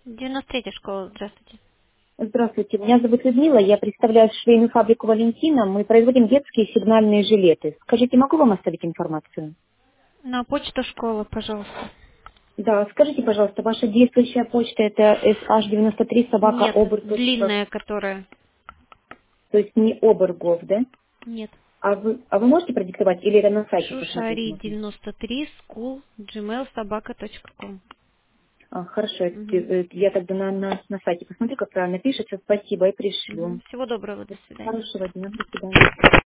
93-я школа, здравствуйте. Здравствуйте, меня зовут Людмила, я представляю швейную фабрику Валентина. Мы производим детские сигнальные жилеты. Скажите, могу вам оставить информацию? На почту школы, пожалуйста. Да, скажите, пожалуйста, ваша действующая почта это sh93 собака Нет, обр. длинная, которая... То есть не обергов, да? Нет. А вы можете продиктовать или это на сайте посмотреть Шушари можно? 93 school gmail.com. Хорошо, Угу. я тогда на сайте посмотрю, как правильно пишется. Спасибо и пришлю. Всего доброго, до свидания. Хорошего дня, до свидания.